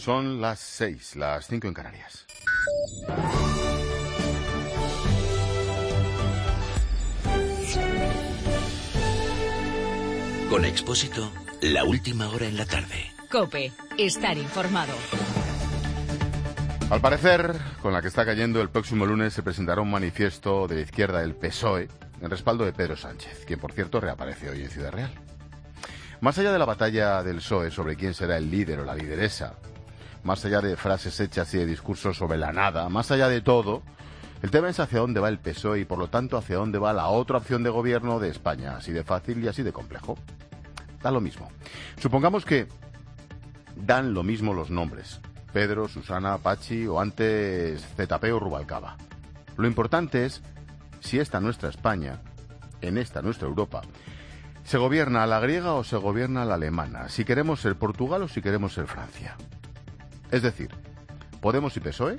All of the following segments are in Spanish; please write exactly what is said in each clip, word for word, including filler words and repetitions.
Son las seis, las cinco en Canarias. Con Expósito, la última hora en la tarde. COPE, estar informado. Al parecer, con la que está cayendo, el próximo lunes se presentará un manifiesto de la izquierda del P S O E en respaldo de Pedro Sánchez, quien por cierto reaparece hoy en Ciudad Real. Más allá de la batalla del P S O E sobre quién será el líder o la lideresa, más allá de frases hechas y de discursos sobre la nada, más allá de todo, el tema es hacia dónde va el P S O E y por lo tanto hacia dónde va la otra opción de gobierno de España, así de fácil y así de complejo. Da lo mismo. Supongamos que dan lo mismo los nombres: Pedro, Susana, Pachi o antes Z P o Rubalcaba. Lo importante es si esta nuestra España, en esta nuestra Europa, se gobierna a la griega o se gobierna a la alemana, si queremos ser Portugal o si queremos ser Francia. Es decir, Podemos y P S O E,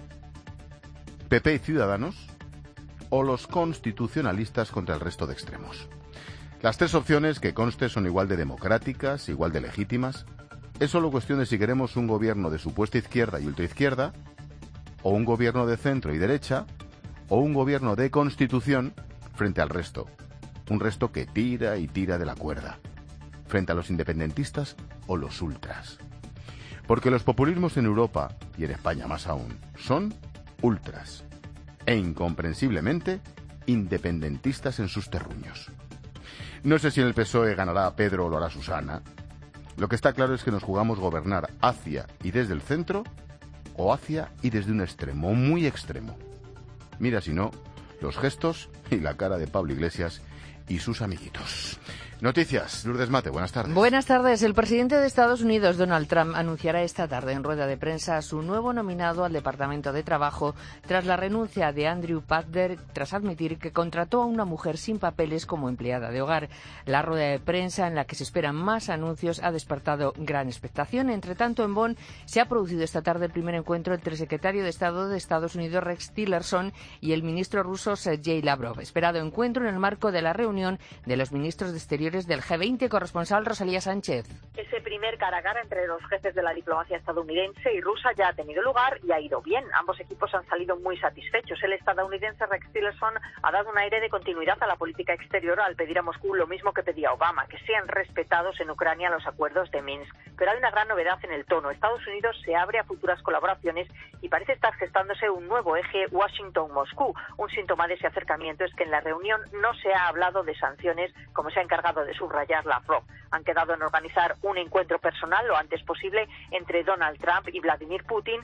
P P y Ciudadanos o los constitucionalistas contra el resto de extremos. Las tres opciones, que conste, son igual de democráticas, igual de legítimas. Es solo cuestión de si queremos un gobierno de supuesta izquierda y ultraizquierda, o un gobierno de centro y derecha, o un gobierno de constitución frente al resto. Un resto que tira y tira de la cuerda, frente a los independentistas o los ultras. Porque los populismos en Europa, y en España más aún, son ultras, e incomprensiblemente independentistas en sus terruños. No sé si en el P S O E ganará Pedro o lo hará Susana. Lo que está claro es que nos jugamos gobernar hacia y desde el centro, o hacia y desde un extremo, muy extremo. Mira si no, los gestos y la cara de Pablo Iglesias y sus amiguitos. Noticias, Lourdes Mate, buenas tardes. Buenas tardes. El presidente de Estados Unidos, Donald Trump, anunciará esta tarde en rueda de prensa a su nuevo nominado al Departamento de Trabajo tras la renuncia de Andrew Padder, tras admitir que contrató a una mujer sin papeles como empleada de hogar. La rueda de prensa, en la que se esperan más anuncios, ha despertado gran expectación. Entre tanto, en Bonn se ha producido esta tarde el primer encuentro entre el secretario de Estado de Estados Unidos, Rex Tillerson, y el ministro ruso, Sergei Lavrov. Esperado encuentro en el marco de la reunión de los ministros de Exteriores del G veinte. Corresponsal Rosalía Sánchez. Ese primer cara a cara entre los jefes de la diplomacia estadounidense y rusa ya ha tenido lugar y ha ido bien. Ambos equipos han salido muy satisfechos. El estadounidense Rex Tillerson ha dado un aire de continuidad a la política exterior al pedir a Moscú lo mismo que pedía Obama, que sean respetados en Ucrania los acuerdos de Minsk. Pero hay una gran novedad en el tono. Estados Unidos se abre a futuras colaboraciones y parece estar gestándose un nuevo eje Washington-Moscú. Un síntoma de ese acercamiento es que en la reunión no se ha hablado de sanciones, como se ha encargado de subrayar Lavrov. Han quedado en organizar un encuentro personal lo antes posible entre Donald Trump y Vladimir Putin.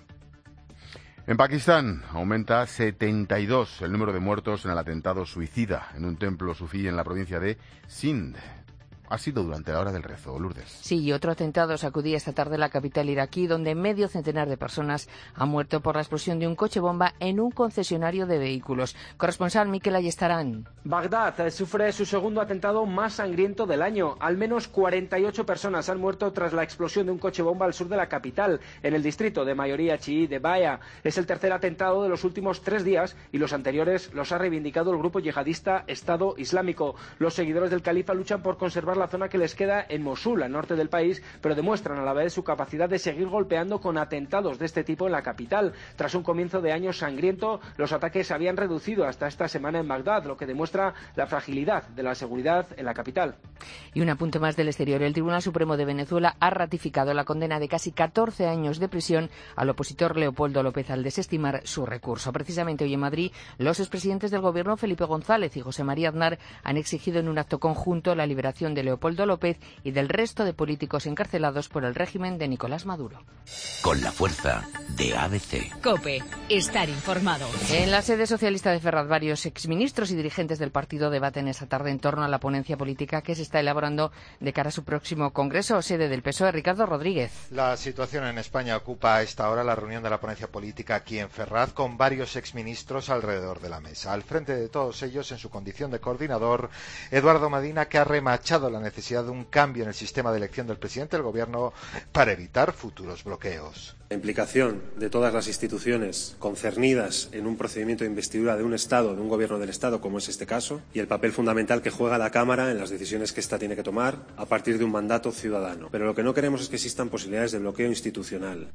En Pakistán aumenta setenta y dos el número de muertos en el atentado suicida en un templo sufí en la provincia de Sindh. Ha sido durante la hora del rezo, Lourdes. Sí, y otro atentado sacudía esta tarde la capital iraquí, donde medio centenar de personas han muerto por la explosión de un coche bomba en un concesionario de vehículos. Corresponsal Mikel Ayestarán. Bagdad sufre su segundo atentado más sangriento del año. Al menos cuarenta y ocho personas han muerto tras la explosión de un coche bomba al sur de la capital, en el distrito de mayoría chií de Baya. Es el tercer atentado de los últimos tres días y los anteriores los ha reivindicado el grupo yihadista Estado Islámico. Los seguidores del califa luchan por conservar la zona que les queda en Mosul, al norte del país, pero demuestran a la vez su capacidad de seguir golpeando con atentados de este tipo en la capital. Tras un comienzo de año sangriento, los ataques se habían reducido hasta esta semana en Bagdad, lo que demuestra la fragilidad de la seguridad en la capital. Y un apunte más del exterior. El Tribunal Supremo de Venezuela ha ratificado la condena de casi catorce años de prisión al opositor Leopoldo López al desestimar su recurso. Precisamente hoy en Madrid, los expresidentes del Gobierno, Felipe González y José María Aznar, han exigido en un acto conjunto la liberación de Leopoldo López y del resto de políticos encarcelados por el régimen de Nicolás Maduro. Con la fuerza de A B C. COPE, estar informado. En la sede socialista de Ferraz, varios exministros y dirigentes del partido debaten esta tarde en torno a la ponencia política que se está elaborando de cara a su próximo congreso, sede del P S O E. Ricardo Rodríguez. La situación en España ocupa a esta hora la reunión de la ponencia política aquí en Ferraz, con varios exministros alrededor de la mesa. Al frente de todos ellos, en su condición de coordinador, Eduardo Medina, que ha remachado la necesidad de un cambio en el sistema de elección del presidente del Gobierno para evitar futuros bloqueos. La implicación de todas las instituciones concernidas en un procedimiento de investidura de un Estado, de un Gobierno del Estado, como es este caso, y el papel fundamental que juega la Cámara en las decisiones que ésta tiene que tomar a partir de un mandato ciudadano. Pero lo que no queremos es que existan posibilidades de bloqueo institucional.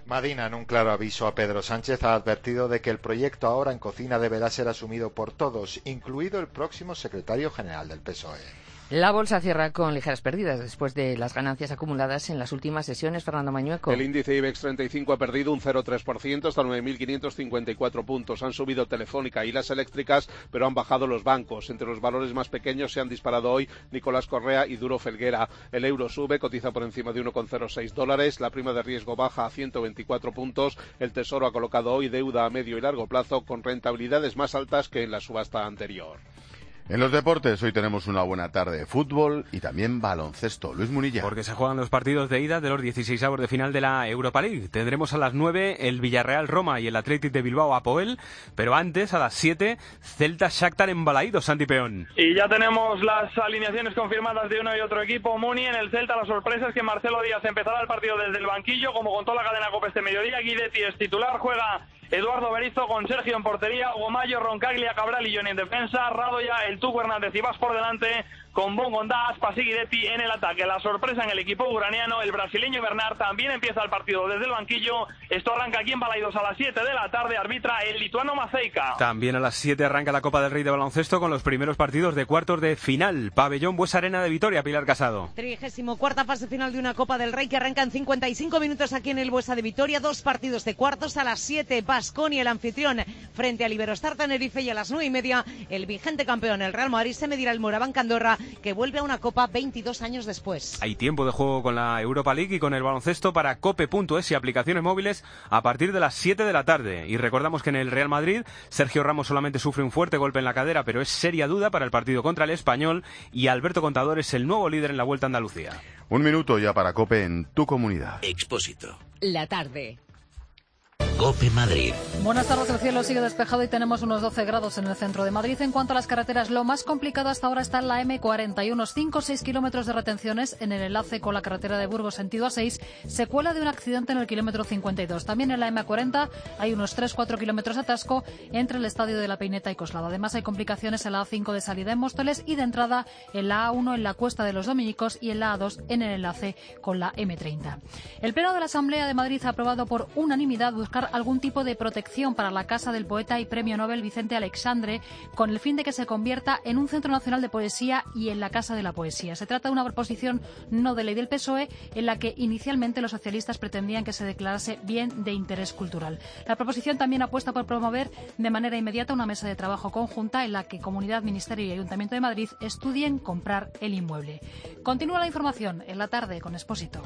Madina, en un claro aviso a Pedro Sánchez, ha advertido de que el proyecto Ahora en Cocina deberá ser asumido por todos, incluido el próximo secretario general del P S O E. La bolsa cierra con ligeras pérdidas después de las ganancias acumuladas en las últimas sesiones. Fernando Mañueco. El índice IBEX treinta y cinco ha perdido un cero coma tres por ciento hasta nueve mil quinientos cincuenta y cuatro puntos. Han subido Telefónica y las eléctricas, pero han bajado los bancos. Entre los valores más pequeños se han disparado hoy Nicolás Correa y Duro Felguera. El euro sube, cotiza por encima de uno coma cero seis dólares. La prima de riesgo baja a ciento veinticuatro puntos. El Tesoro ha colocado hoy deuda a medio y largo plazo con rentabilidades más altas que en la subasta anterior. En los deportes, hoy tenemos una buena tarde de fútbol y también baloncesto. Luis Munilla. Porque se juegan los partidos de ida de los dieciseisavos de final de la Europa League. Tendremos a las nueve el Villarreal-Roma y el Athletic de Bilbao-Apoel, pero antes, a las siete, Celta-Shakhtar en Balaídos, Santi Peón. Y ya tenemos las alineaciones confirmadas de uno y otro equipo. Muni en el Celta, la sorpresa es que Marcelo Díaz empezará el partido desde el banquillo, como contó la cadena COPE este mediodía. Guidetti es titular, juega Eduardo Berizzo con Sergio en portería, Gomayo, Roncaglia, Cabral y Johnny en defensa, Radoya, el Tuco Hernández y Vas por delante, con Bongonda, Aspas y Guidetti en el ataque. La sorpresa en el equipo uraniano, el brasileño Bernard también empieza el partido desde el banquillo. Esto arranca aquí en Balaidos a las siete de la tarde, arbitra el lituano Maceika. También a las siete arranca la Copa del Rey de baloncesto con los primeros partidos de cuartos de final. Pabellón Buesa Arena de Vitoria, Pilar Casado. Trigésimo cuarta fase final de una Copa del Rey que arranca en cincuenta y cinco minutos aquí en el Buesa de Vitoria. Dos partidos de cuartos a las siete, Baskonia, el anfitrión, frente al Iberostar Tenerife, y a las nueve y media el vigente campeón, el Real Madrid, se medirá el Moraván Andorra, que vuelve a una Copa veintidós años después. Hay tiempo de juego con la Europa League y con el baloncesto para cope punto es y aplicaciones móviles a partir de las siete de la tarde. Y recordamos que en el Real Madrid, Sergio Ramos solamente sufre un fuerte golpe en la cadera, pero es seria duda para el partido contra el Español, y Alberto Contador es el nuevo líder en la Vuelta a Andalucía. Un minuto ya para COPE en tu comunidad. Expósito. La tarde. COPE Madrid. Buenas tardes, el cielo sigue despejado y tenemos unos doce grados en el centro de Madrid. En cuanto a las carreteras, lo más complicado hasta ahora está en la eme cuarenta y unos cinco o seis kilómetros de retenciones en el enlace con la carretera de Burgos sentido A seis, secuela de un accidente en el kilómetro cincuenta y dos. También en la eme cuarenta hay unos tres a cuatro kilómetros de atasco entre el estadio de la Peineta y Coslada. Además hay complicaciones en la A cinco de salida en Móstoles y de entrada en la A uno en la Cuesta de los Dominicos y en la A dos en el enlace con la eme treinta. El Pleno de la Asamblea de Madrid ha aprobado por unanimidad buscar algún tipo de protección para la Casa del Poeta y Premio Nobel Vicente Aleixandre, con el fin de que se convierta en un centro nacional de poesía y en la Casa de la Poesía. Se trata de una proposición no de ley del P S O E, en la que inicialmente los socialistas pretendían que se declarase bien de interés cultural. La proposición también apuesta por promover de manera inmediata una mesa de trabajo conjunta en la que Comunidad, Ministerio y Ayuntamiento de Madrid estudien comprar el inmueble. Continúa la información en la tarde con Expósito.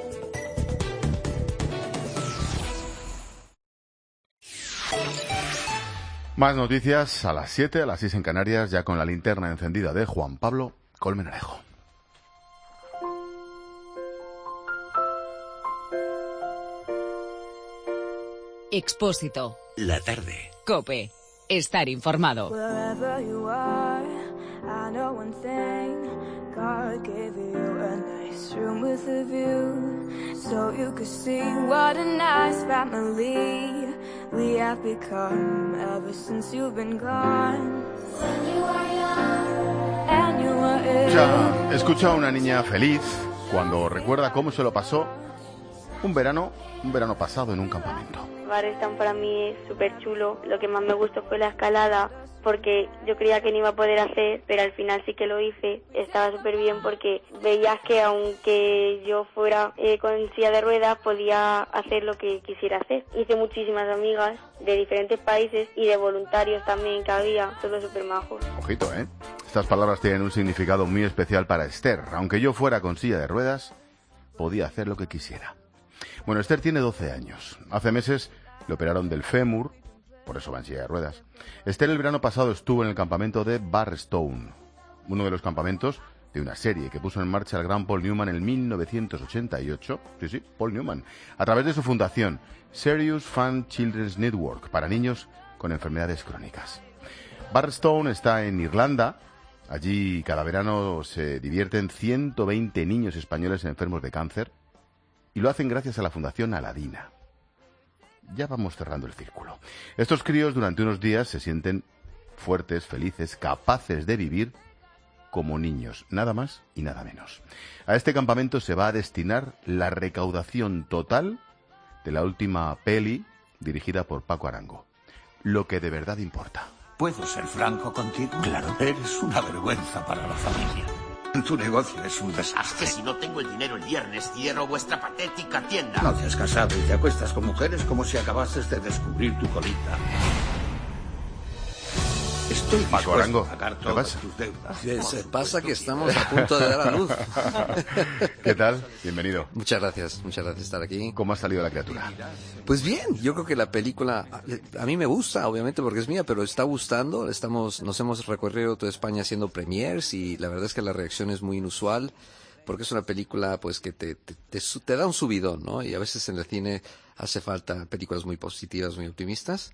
Más noticias a las siete, a las seis en Canarias, ya con la linterna encendida de Juan Pablo Colmenarejo. Expósito. La tarde. COPE. Estar informado. God gave you a nice room with a view, so you could see what a nice family we have become ever since you've been gone. When you were young and you were ill. Ya, escucha a una niña feliz cuando recuerda cómo se lo pasó un verano, un verano pasado en un campamento. Barstown para mí es súper chulo. Lo que más me gustó fue la escalada, porque yo creía que no iba a poder hacer, pero al final sí que lo hice. Estaba súper bien porque veías que aunque yo fuera eh, con silla de ruedas, podía hacer lo que quisiera hacer. Hice muchísimas amigas de diferentes países y de voluntarios también que había, todos súper majos. Ojito, ¿eh? Estas palabras tienen un significado muy especial para Esther. Aunque yo fuera con silla de ruedas, podía hacer lo que quisiera. Bueno, Esther tiene doce años. Hace meses le operaron del fémur, por eso va en silla de ruedas. Esther el verano pasado estuvo en el campamento de Barstow, uno de los campamentos de una serie que puso en marcha el gran Paul Newman en mil novecientos ochenta y ocho, sí, sí, Paul Newman, a través de su fundación, Serious Fun Children's Network, para niños con enfermedades crónicas. Barstow está en Irlanda. Allí cada verano se divierten ciento veinte niños españoles enfermos de cáncer, y lo hacen gracias a la Fundación Aladina. Ya vamos cerrando el círculo. Estos críos durante unos días se sienten fuertes, felices, capaces de vivir como niños, nada más y nada menos. A este campamento se va a destinar la recaudación total de la última peli dirigida por Paco Arango. Lo que de verdad importa. ¿Puedo ser franco contigo? Claro. Eres una vergüenza para la familia. Tu negocio es un desastre. Que si no tengo el dinero el viernes, cierro vuestra patética tienda. No te has casado y te acuestas con mujeres como si acabases de descubrir tu colita. Estoy Paco Arango, a pagar ¿qué todas pasa? tus deudas. ¿Qué se pasa? Que estamos a punto de dar a luz. ¿Qué tal? Bienvenido. Muchas gracias, muchas gracias por estar aquí. ¿Cómo ha salido la criatura? Pues bien, yo creo que la película, a, a mí me gusta, obviamente porque es mía, pero está gustando. Estamos, nos hemos recorrido toda España haciendo premiers y la verdad es que la reacción es muy inusual, porque es una película pues que te, te, te, te da un subidón, ¿no? Y a veces en el cine hace falta películas muy positivas, muy optimistas,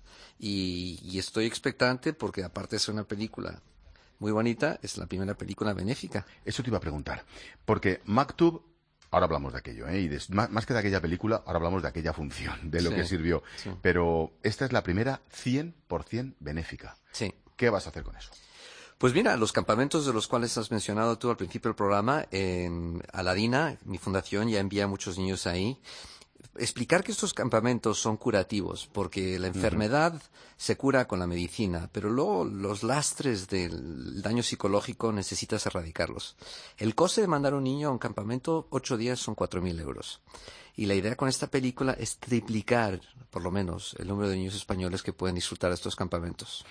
y, y estoy expectante porque aparte de ser una película muy bonita, es la primera película benéfica. Eso te iba a preguntar, porque Maktub, ahora hablamos de aquello, ¿eh? Y de, más, más que de aquella película, ahora hablamos de aquella función, de lo Sí, que sirvió. sí. Pero esta es la primera cien por ciento benéfica. Sí. ¿Qué vas a hacer con eso? Pues mira, los campamentos de los cuales has mencionado tú al principio del programa, en Aladina, mi fundación, ya envía a muchos niños ahí. Explicar que estos campamentos son curativos, porque la enfermedad se cura con la medicina, pero luego los lastres del daño psicológico necesitas erradicarlos. El coste de mandar a un niño a un campamento, ocho días, son cuatro mil euros. Y la idea con esta película es triplicar, por lo menos, el número de niños españoles que pueden disfrutar de estos campamentos.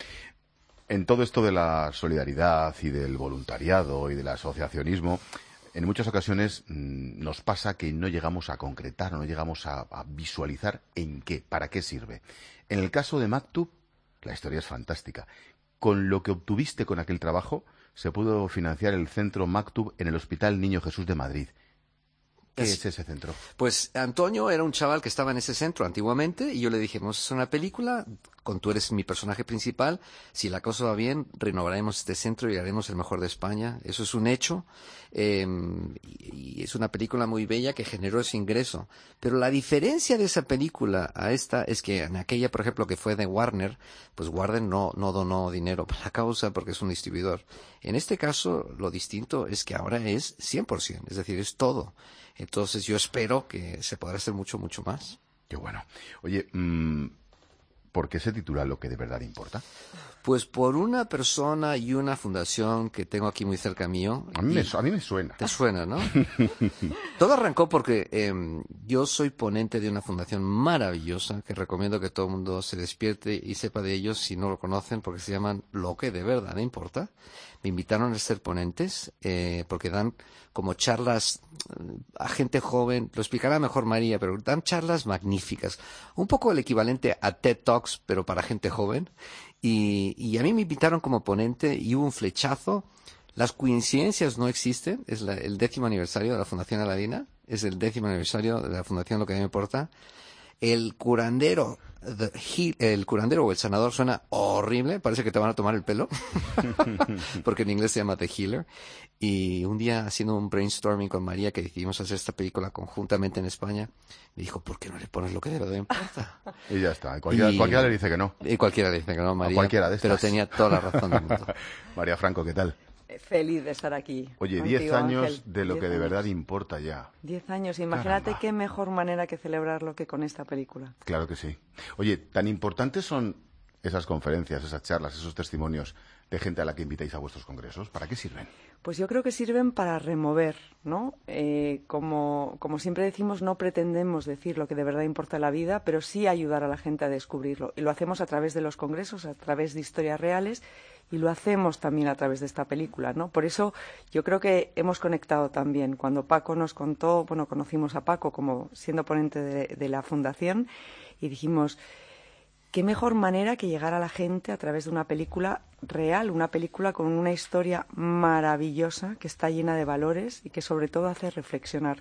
En todo esto de la solidaridad y del voluntariado y del asociacionismo, en muchas ocasiones mmm, nos pasa que no llegamos a concretar, no llegamos a, a visualizar en qué, para qué sirve. En el caso de Maktub, la historia es fantástica. Con lo que obtuviste con aquel trabajo, se pudo financiar el centro Maktub en el Hospital Niño Jesús de Madrid. ¿Qué es, es ese centro? Pues Antonio era un chaval que estaba en ese centro antiguamente y yo le dije, vamos a hacer una película, con tú eres mi personaje principal, si la cosa va bien, renovaremos este centro y haremos el mejor de España. Eso es un hecho eh, y, y es una película muy bella que generó ese ingreso. Pero la diferencia de esa película a esta es que en aquella, por ejemplo, que fue de Warner, pues Warner no, no donó dinero para la causa porque es un distribuidor. En este caso, lo distinto es que ahora es cien por ciento, es decir, es todo. Entonces yo espero que se podrá hacer mucho, mucho más. Qué bueno. Oye, mmm, ¿por qué se titula Lo que de verdad importa? Pues por una persona y una fundación que tengo aquí muy cerca mío. A mí, me, a mí me suena. Te suena, ¿no? Todo arrancó porque eh, yo soy ponente de una fundación maravillosa que recomiendo que todo el mundo se despierte y sepa de ellos si no lo conocen, porque se llaman Lo que de verdad importa. Me invitaron a ser ponentes eh, porque dan como charlas a gente joven, lo explicará mejor María, pero dan charlas magníficas. Un poco el equivalente a TED Talks, pero para gente joven. Y, y a mí me invitaron como ponente y hubo un flechazo. Las coincidencias no existen. Es la, el décimo aniversario de la Fundación Aladina. Es el décimo aniversario de la Fundación Lo que a mí me importa. El curandero, the he, el curandero o el sanador suena horrible. Parece que te van a tomar el pelo. Porque en inglés se llama The Healer. Y un día haciendo un brainstorming con María que decidimos hacer esta película conjuntamente en España, me dijo, ¿por qué no le pones lo que de verdad importa? Y ya está. Cualquiera, y, cualquiera le dice que no. Y cualquiera le dice que no, María. Cualquiera de estas. Pero tenía toda la razón del mundo. María Franco, ¿qué tal? Feliz de estar aquí. Oye, contigo, diez años Ángel. de lo diez que de años. verdad importa ya. Diez años. Imagínate Caramba. qué mejor manera que celebrarlo que con esta película. Claro que sí. Oye, tan importantes son esas conferencias, esas charlas, esos testimonios de gente a la que invitáis a vuestros congresos. ¿Para qué sirven? Pues yo creo que sirven para remover, ¿no? Eh, como, como siempre decimos, no pretendemos decir lo que de verdad importa en la vida, pero sí ayudar a la gente a descubrirlo. Y lo hacemos a través de los congresos, a través de historias reales, y lo hacemos también a través de esta película, ¿no? Por eso yo creo que hemos conectado también. Cuando Paco nos contó, bueno, conocimos a Paco como siendo ponente de, de la fundación y dijimos, qué mejor manera que llegar a la gente a través de una película real, una película con una historia maravillosa que está llena de valores y que sobre todo hace reflexionar.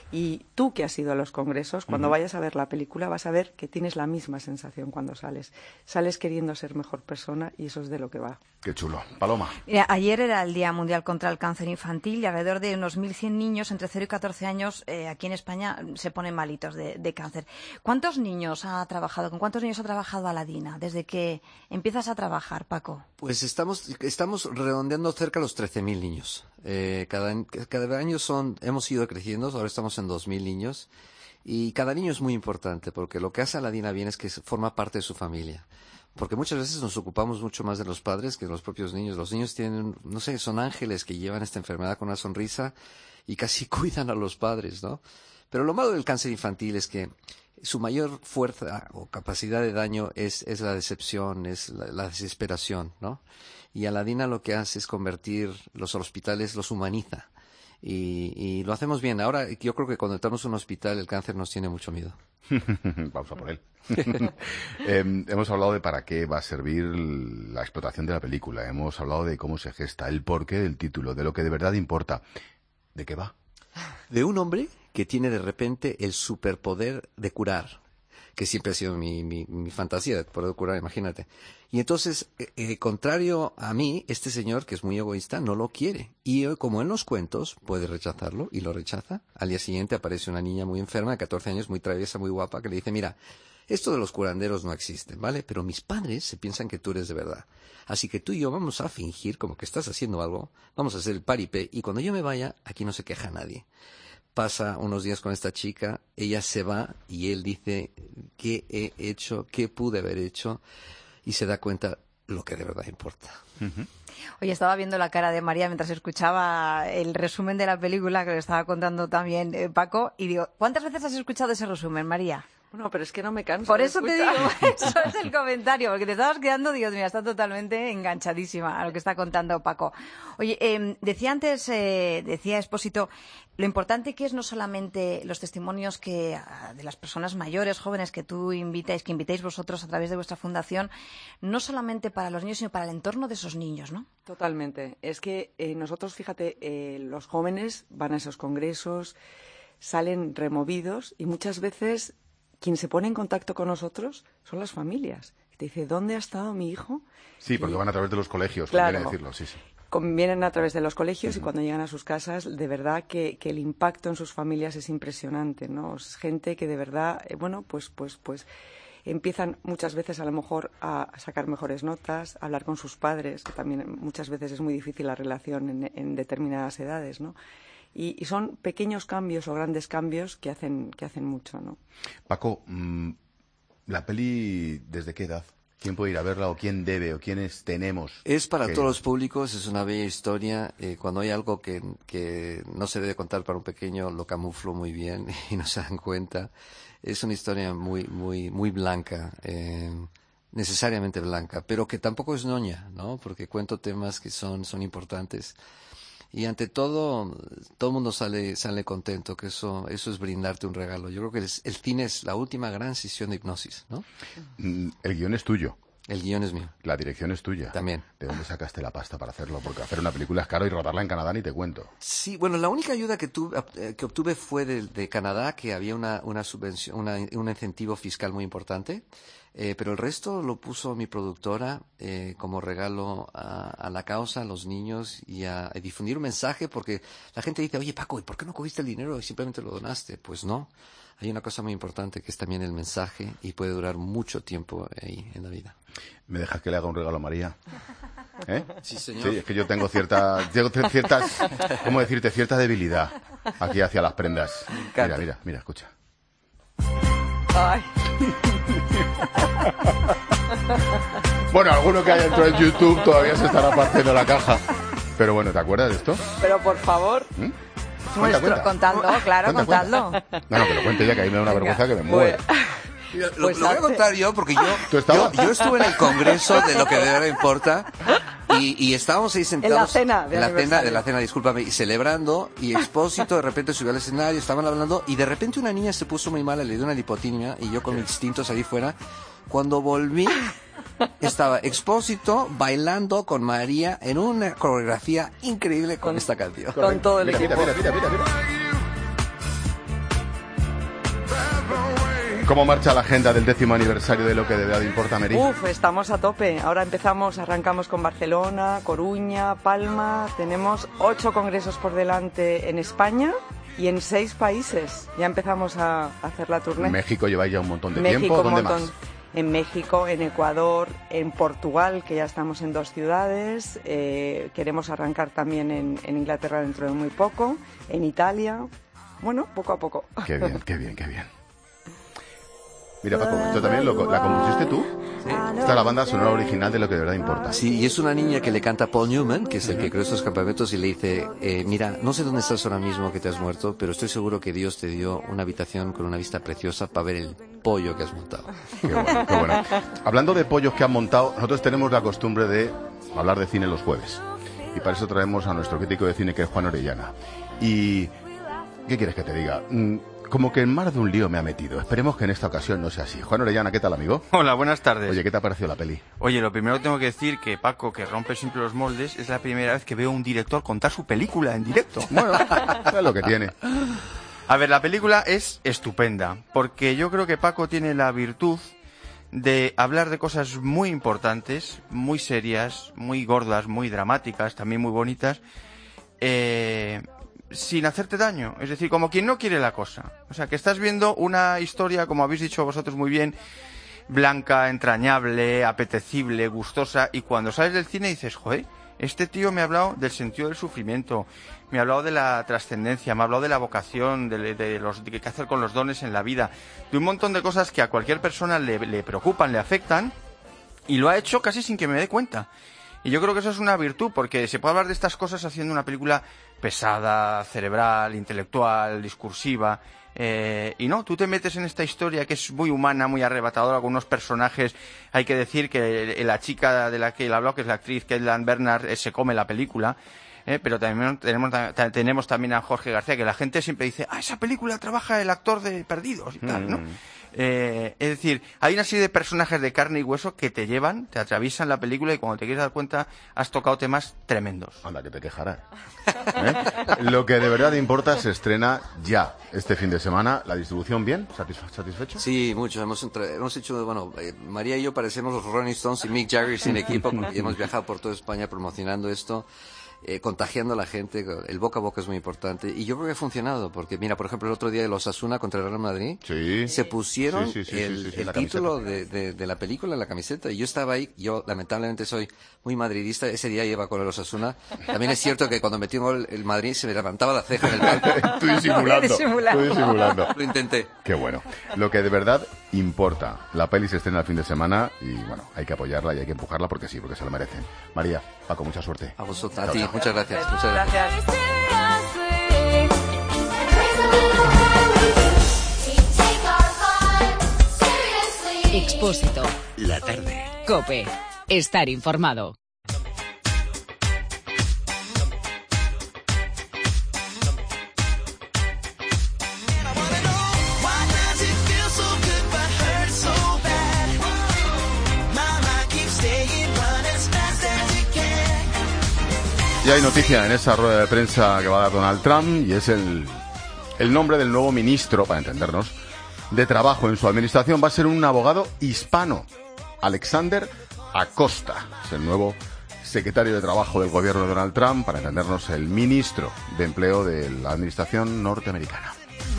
Y tú que has ido a los congresos, cuando uh-huh. vayas a ver la película vas a ver que tienes la misma sensación cuando sales. Sales queriendo ser mejor persona y eso es de lo que va. Qué chulo. Paloma. Mira, ayer era el Día Mundial contra el Cáncer Infantil y alrededor de unos mil cien niños entre cero y catorce años eh, aquí en España se ponen malitos de, de cáncer. ¿Cuántos niños ha trabajado, con cuántos niños ha trabajado Aladina desde que empiezas a trabajar, Paco? Pues estamos, estamos redondeando cerca de los trece mil niños. Eh, cada, cada año son, hemos ido creciendo, ahora estamos en dos mil niños. Y cada niño es muy importante, porque lo que hace Aladina bien es que forma parte de su familia. Porque muchas veces nos ocupamos mucho más de los padres que de los propios niños. Los niños tienen, no sé, son ángeles que llevan esta enfermedad con una sonrisa y casi cuidan a los padres, ¿no? Pero lo malo del cáncer infantil es que su mayor fuerza o capacidad de daño es, es la decepción, es la, la desesperación, ¿no? Y Aladina lo que hace es convertir los hospitales, los humaniza. Y, y lo hacemos bien. Ahora, yo creo que cuando entramos a un hospital, el cáncer nos tiene mucho miedo. Vamos a por él. eh, hemos hablado de para qué va a servir la explotación de la película. Hemos hablado de cómo se gesta, el porqué del título, de lo que de verdad importa. ¿De qué va? De un hombre que tiene de repente el superpoder de curar, que siempre ha sido mi, mi, mi fantasía, de poder curar, imagínate. Y entonces, eh, eh, contrario a mí, este señor, que es muy egoísta, no lo quiere. Y eh, como en los cuentos, puede rechazarlo, y lo rechaza. Al día siguiente aparece una niña muy enferma, de catorce años, muy traviesa, muy guapa, que le dice, mira, esto de los curanderos no existen, ¿vale? Pero mis padres se piensan que tú eres de verdad. Así que tú y yo vamos a fingir como que estás haciendo algo, vamos a hacer el paripé, y cuando yo me vaya, aquí no se queja nadie. Pasa unos días con esta chica, ella se va y él dice, ¿qué he hecho? ¿Qué pude haber hecho? Y se da cuenta lo que de verdad importa. Uh-huh. Oye, estaba viendo la cara de María mientras escuchaba el resumen de la película que le estaba contando también eh, Paco, y digo, ¿cuántas veces has escuchado ese resumen, María? Bueno, pero es que no me canso. Por eso te digo, eso es el comentario, porque te estabas quedando, Dios mío, está totalmente enganchadísima a lo que está contando Paco. Oye, eh, decía antes, eh, decía Expósito, lo importante que es no solamente los testimonios que de las personas mayores, jóvenes que tú invitáis, que invitáis vosotros a través de vuestra fundación, no solamente para los niños, sino para el entorno de esos niños, ¿no? Totalmente. Es que eh, nosotros, fíjate, eh, los jóvenes van a esos congresos, salen removidos y muchas veces quien se pone en contacto con nosotros son las familias. Te dice, ¿dónde ha estado mi hijo? Sí, porque y... van a través de los colegios, claro, conviene decirlo, sí, sí. Vienen a través de los colegios uh-huh. y cuando llegan a sus casas, de verdad que, que el impacto en sus familias es impresionante, ¿no? Es gente que de verdad, eh, bueno, pues, pues, pues empiezan muchas veces a lo mejor a sacar mejores notas, a hablar con sus padres, que también muchas veces es muy difícil la relación en, en determinadas edades, ¿no? Y, y son pequeños cambios o grandes cambios que hacen, que hacen mucho, ¿no? Paco, mmm, ¿la peli desde qué edad? ¿Quién puede ir a verla o quién debe o quiénes tenemos? Es para que... todos los públicos, es una bella historia. Eh, cuando hay algo que, que no se debe contar para un pequeño, lo camuflo muy bien y no se dan cuenta. Es una historia muy, muy, muy blanca, eh, necesariamente blanca, pero que tampoco es ñoña, ¿no? Porque cuento temas que son, son importantes. Y ante todo, todo el mundo sale, sale contento, que eso, eso es brindarte un regalo. Yo creo que el, el cine es la última gran sesión de hipnosis, ¿no? El guión es tuyo. El guión es mío. La dirección es tuya. También. ¿De dónde sacaste la pasta para hacerlo? Porque hacer una película es caro y rodarla en Canadá ni te cuento. Sí, bueno, la única ayuda que, tuve, que obtuve fue de, de Canadá, que había una, una subvención, una, un incentivo fiscal muy importante. Eh, pero el resto lo puso mi productora eh, como regalo a, a la causa, a los niños y a, a difundir un mensaje, porque la gente dice, oye Paco, ¿y por qué no cogiste el dinero y simplemente lo donaste? Pues no, hay una cosa muy importante que es también el mensaje y puede durar mucho tiempo ahí en la vida. ¿Me dejas que le haga un regalo a María? ¿Eh? Sí, señor. Sí, es que yo tengo cierta, tengo ciertas, ¿cómo decirte? Cierta debilidad aquí hacia las prendas. Mira, mira, mira, escucha. Ay. Bueno, alguno que haya entrado en YouTube todavía se estará partiendo la caja. Pero bueno, ¿te acuerdas de esto? Pero por favor. ¿Mm? Cuenta, cuenta. Contadlo, claro, cuenta, contadlo. Cuenta. No, no, que lo cuente ya, que a mí me da una vergüenza que me mueve. Mira, lo, pues lo voy a contar yo porque yo, yo, yo estuve en el congreso de lo que de verdad importa y, y estábamos ahí sentados en la cena de en la cena, de la cena, discúlpame, celebrando y Expósito de repente subió al escenario, estaban hablando y de repente una niña se puso muy mala, le dio una lipotimia y yo con mi instinto salí fuera. Cuando volví estaba Expósito bailando con María en una coreografía increíble con, con esta canción. Con todo el mira, equipo. Mira, mira, mira, mira. ¿Cómo marcha la agenda del décimo aniversario de Lo que de verdad importa, Mary? Uf, estamos a tope. Ahora empezamos, arrancamos con Barcelona, Coruña, Palma. Tenemos ocho congresos por delante en España y en seis países. Ya empezamos a hacer la tournée. En México lleváis ya un montón de México, tiempo. ¿Dónde un montón. más? En México, en Ecuador, en Portugal, que ya estamos en dos ciudades. Eh, queremos arrancar también en, en Inglaterra dentro de muy poco. En Italia. bueno, poco a poco. Qué bien, qué bien, qué bien. Mira, Paco, esto también lo, la compusiste tú. Sí. Esta es la banda sonora original de Lo que de verdad importa. Sí, y es una niña que le canta a Paul Newman, que es el que creó estos campamentos, y le dice, eh, mira, no sé dónde estás ahora mismo que te has muerto, pero estoy seguro que Dios te dio una habitación con una vista preciosa para ver el pollo que has montado. Qué bueno, qué bueno. Hablando de pollos que han montado, nosotros tenemos la costumbre de hablar de cine los jueves. Y para eso traemos a nuestro crítico de cine, que es Juan Orellana. Y... ¿qué quieres que te diga? Mm, como que en más de un lío me ha metido. Esperemos que en esta ocasión no sea así. Juan Orellana, ¿qué tal, amigo? Hola, buenas tardes. Oye, ¿qué te ha parecido la peli? Oye, lo primero que tengo que decir que Paco, que rompe siempre los moldes, es la primera vez que veo a un director contar su película en directo. Bueno, es lo que tiene. A ver, la película es estupenda, porque yo creo que Paco tiene la virtud de hablar de cosas muy importantes, muy serias, muy gordas, muy dramáticas, también muy bonitas, eh... sin hacerte daño, es decir, como quien no quiere la cosa. O sea, que estás viendo una historia, como habéis dicho vosotros muy bien, blanca, entrañable, apetecible, gustosa, y cuando sales del cine dices, joder, este tío me ha hablado del sentido del sufrimiento, me ha hablado de la trascendencia, me ha hablado de la vocación, de, de los de qué hacer con los dones en la vida, de un montón de cosas que a cualquier persona le, le preocupan, le afectan, y lo ha hecho casi sin que me dé cuenta. Y yo creo que eso es una virtud, porque se puede hablar de estas cosas haciendo una película pesada, cerebral, intelectual, discursiva, eh, y no, tú te metes en esta historia que es muy humana, muy arrebatadora, con unos personajes. Hay que decir que la chica de la que él habló, que es la actriz Caitlin Bernard, eh, se come la película. Eh, pero también tenemos, tenemos también a Jorge García, que la gente siempre dice, ah, esa película trabaja el actor de Perdidos y tal, ¿no? Mm. Eh, es decir, hay una serie de personajes de carne y hueso que te llevan, te atraviesan la película, y cuando te quieres dar cuenta has tocado temas tremendos. Anda, que te quejarás. ¿Eh? Lo que de verdad importa se estrena ya este fin de semana. ¿La distribución bien? ¿Satisfe- ¿Satisfecho? Sí, mucho. Hemos, entre, hemos hecho, bueno, eh, María y yo parecemos los Rolling Stones y Mick Jagger sin equipo, porque hemos viajado por toda España promocionando esto. Eh, contagiando a la gente, el boca a boca es muy importante, y yo creo que ha funcionado, porque mira, por ejemplo, el otro día de los Osasuna contra el Real Madrid, sí. se pusieron sí, sí, sí, el, sí, sí, sí, el título de, de, de la película en la camiseta, y yo estaba ahí. Yo lamentablemente soy muy madridista, ese día iba con el Osasuna. También es cierto que cuando metió el, el Madrid se me levantaba la ceja en el palco. Tú disimulando, tú disimulando. Lo intenté. Qué bueno. Lo que de verdad importa, la peli se estrena el fin de semana, y bueno, hay que apoyarla y hay que empujarla porque sí, porque se lo merecen. María, Paco, mucha suerte. A vosotros, a ti, muchas gracias. Muchas gracias. Gracias. Expósito. La tarde. COPE. Estar informado. Y hay noticia en esa rueda de prensa que va a dar Donald Trump, y es el, el nombre del nuevo ministro, para entendernos, de Trabajo en su administración. Va a ser un abogado hispano, Alexander Acosta. Es el nuevo secretario de Trabajo del gobierno de Donald Trump, para entendernos, el ministro de Empleo de la administración norteamericana.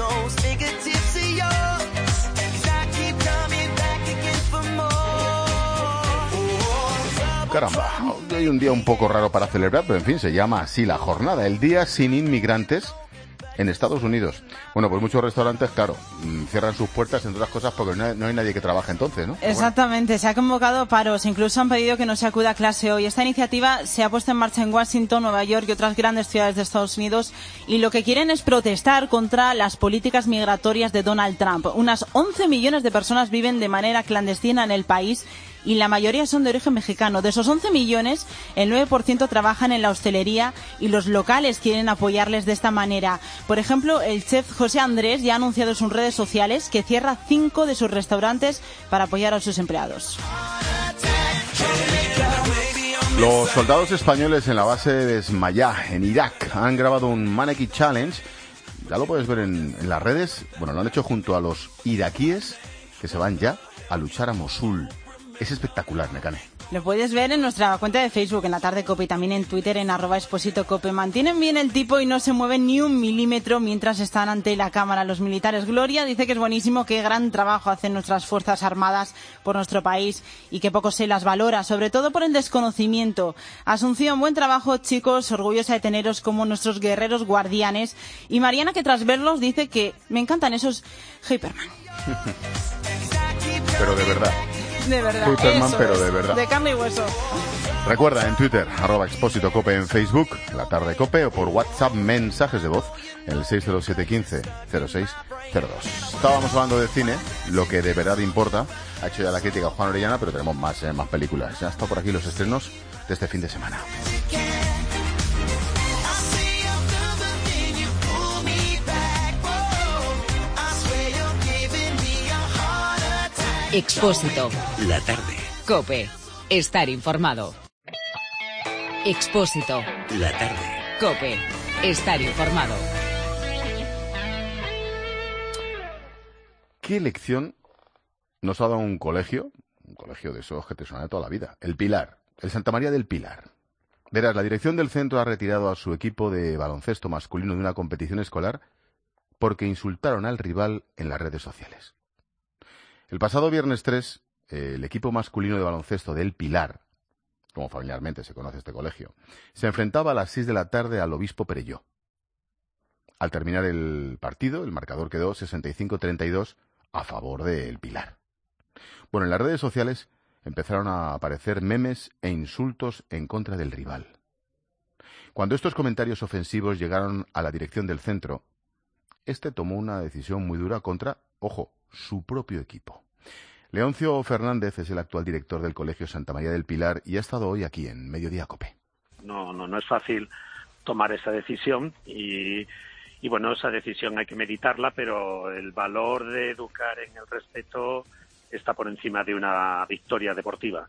Caramba, hoy hay un día un poco raro para celebrar, pero en fin, se llama así la jornada, el Día Sin Inmigrantes en Estados Unidos. Bueno, pues muchos restaurantes, claro, cierran sus puertas, entre otras cosas, porque no hay, no hay nadie que trabaje entonces, ¿no? Exactamente, se ha convocado paros, incluso han pedido que no se acuda a clase hoy. Esta iniciativa se ha puesto en marcha en Washington, Nueva York y otras grandes ciudades de Estados Unidos, y lo que quieren es protestar contra las políticas migratorias de Donald Trump. Unas once millones de personas viven de manera clandestina en el país, y la mayoría son de origen mexicano. De esos once millones, el nueve por ciento trabajan en la hostelería, y los locales quieren apoyarles de esta manera. Por ejemplo, el chef José Andrés ya ha anunciado en sus redes sociales que cierra cinco de sus restaurantes para apoyar a sus empleados. Los soldados españoles en la base de Esmayá, en Irak, han grabado un Mannequin Challenge. Ya lo puedes ver en, en las redes. Bueno, lo han hecho junto a los iraquíes que se van ya a luchar a Mosul. Es espectacular, Mecane. Lo puedes ver en nuestra cuenta de Facebook, en La Tarde Cope, y también en Twitter, en arroba Expósito Cope. Mantienen bien el tipo y no se mueven ni un milímetro mientras están ante la cámara los militares. Gloria dice que es buenísimo, qué gran trabajo hacen nuestras Fuerzas Armadas por nuestro país y que poco se las valora, sobre todo por el desconocimiento. Asunción, buen trabajo, chicos, orgullosa de teneros como nuestros guerreros guardianes. Y Mariana, que tras verlos dice que me encantan esos Hyperman. Pero de verdad. De verdad, Hyperman, eso pero es, de verdad. de carne y hueso. Recuerda, en Twitter, arroba Expósito Cope, en Facebook, La Tarde Cope, o por WhatsApp, mensajes de voz, en el seis cero siete uno cinco cero seis cero dos. Estábamos hablando de cine, lo que de verdad importa. Ha hecho ya la crítica Juan Orellana, pero tenemos más, eh, más películas. Ya están por aquí los estrenos de este fin de semana. Expósito. La tarde. Cope. Estar informado. Expósito. La tarde. Cope. Estar informado. ¿Qué lección nos ha dado un colegio? Un colegio de esos que te suena de toda la vida. El Pilar. El Santa María del Pilar. Verás, la dirección del centro ha retirado a su equipo de baloncesto masculino de una competición escolar porque insultaron al rival en las redes sociales. El pasado viernes tres, eh, el equipo masculino de baloncesto del Pilar, como familiarmente se conoce este colegio, se enfrentaba a las seis de la tarde al Obispo Perelló. Al terminar el partido, el marcador quedó sesenta y cinco a treinta y dos a favor del Pilar. Bueno, en las redes sociales empezaron a aparecer memes e insultos en contra del rival. Cuando estos comentarios ofensivos llegaron a la dirección del centro, este tomó una decisión muy dura contra, ojo, su propio equipo. Leoncio Fernández es el actual director del Colegio Santa María del Pilar y ha estado hoy aquí en Mediodía Cope. No, no, no es fácil tomar esa decisión y, y bueno, esa decisión hay que meditarla, pero el valor de educar en el respeto está por encima de una victoria deportiva